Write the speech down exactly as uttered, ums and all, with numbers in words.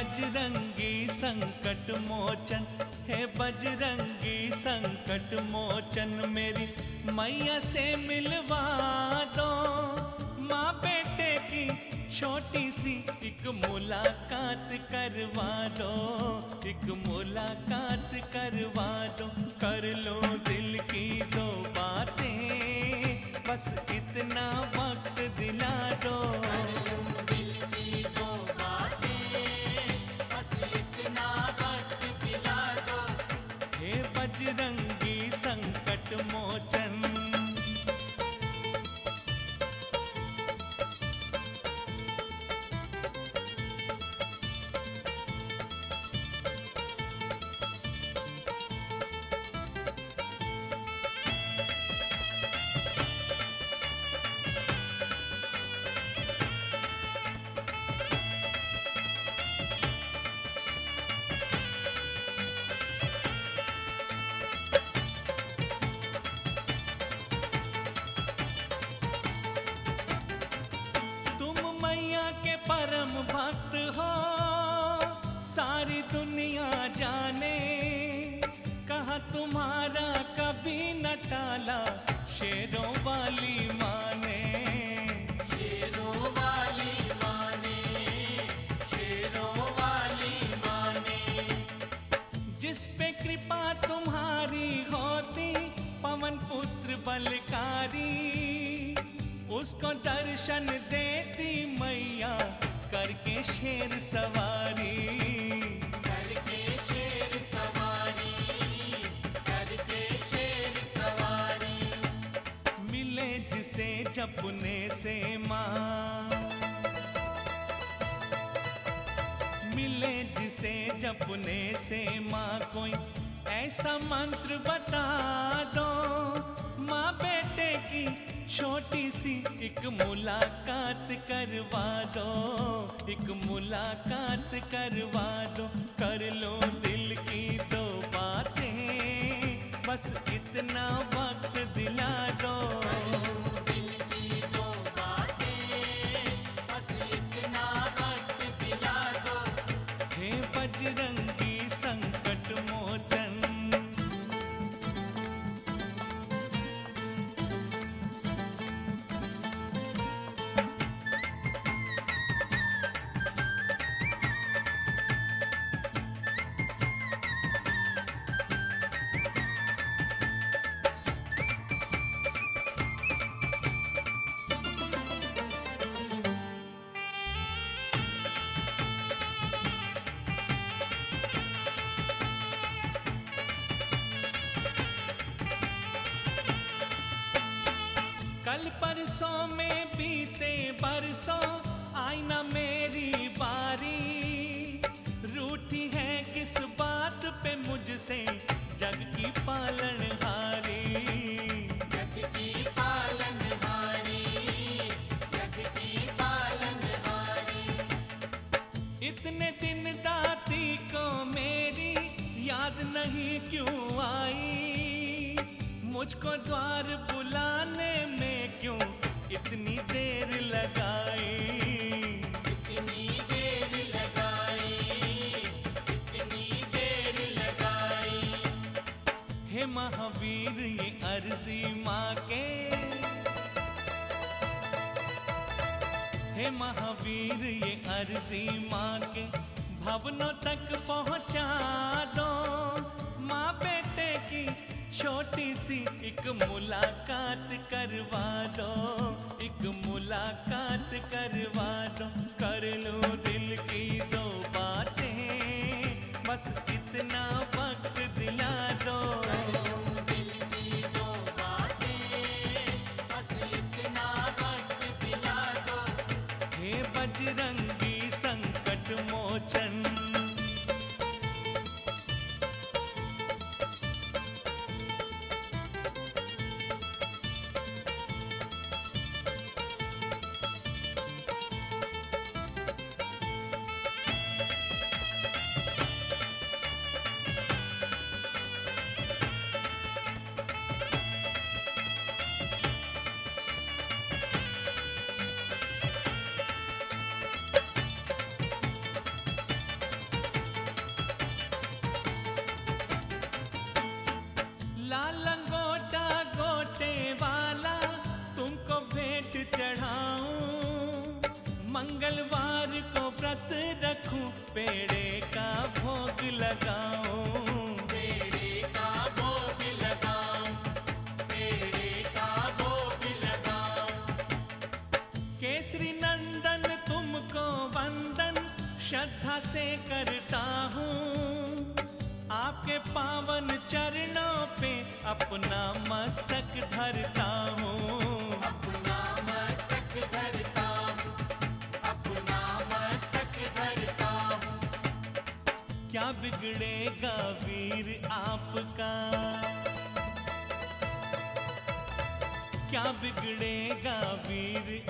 बजरंगी संकट मोचन, हे बजरंगी संकट मोचन, मेरी मैया से मिलवा दो। माँ बेटे की छोटी सी एक मुलाकात करवा दो, एक मुलाकात करवा दो। कर लो दिल की दो बातें, बस इतना वक्त दिला दो। बजरंगी संकट मोचन। परम भक्त हो सारी दुनिया जाने, कहा तुम्हारा कभी न टाला शेरों वाली माने। शेरों वाली माने, शेरों वाली माने। जिस पे कृपा तुम्हारी होती पवन पुत्र बलकारी, उसको दर्शन देती मैया करके शेर सवारी। करके शेर सवारी, करके शेर सवारी। मिले जिसे जपने से माँ, मिले जिसे जपने से माँ, कोई ऐसा मंत्र बता दो। माँ बेटे की छोटी सी एक मुलाकात करवा दो, एक मुलाकात करवा दो। कर लो दिल की दो बातें, बस इतना वक्त दिला दो। दिल की दो बातें, बस इतना वक्त दिला दो। हे बजरंगी संकट मोचन। कल परसों में बीते बरसों आई न मेरी बारी, रूठी है किस बात पे मुझसे जग की पालनहारी। जग की पालनहारी, जग की पालनहारी। इतने दिन दाती को मेरी याद नहीं क्यों आई, मुझको द्वार बुलाने में क्यों इतनी देर लगाई। इतनी देर लगाई, इतनी देर लगाई। हे महावीर ये अर्जी माँ के, हे महावीर ये अर्जी माँ के, भवनों तक पहुँचा दो। माँ बेटे की छोटी सी एक मुलाकात करवा दो, एक मुलाकात करवा दो। कर लो दिल की दो बातें, बस इतना वक्त दिला दो। दिल की दो बातें, बस इतना वक्त दिला दो। हे बजरंगी संकट मोचन। केसरी नंदन तुमको वंदन श्रद्धा से करता हूँ, आपके पावन चरणों पे अपना मस्तक धरता हूँ। अपना मस्तक धरता हूँ, अपना मस्तक धरता हूँ। क्या बिगड़ेगा वीर आपका, क्या बिगड़ेगा वीर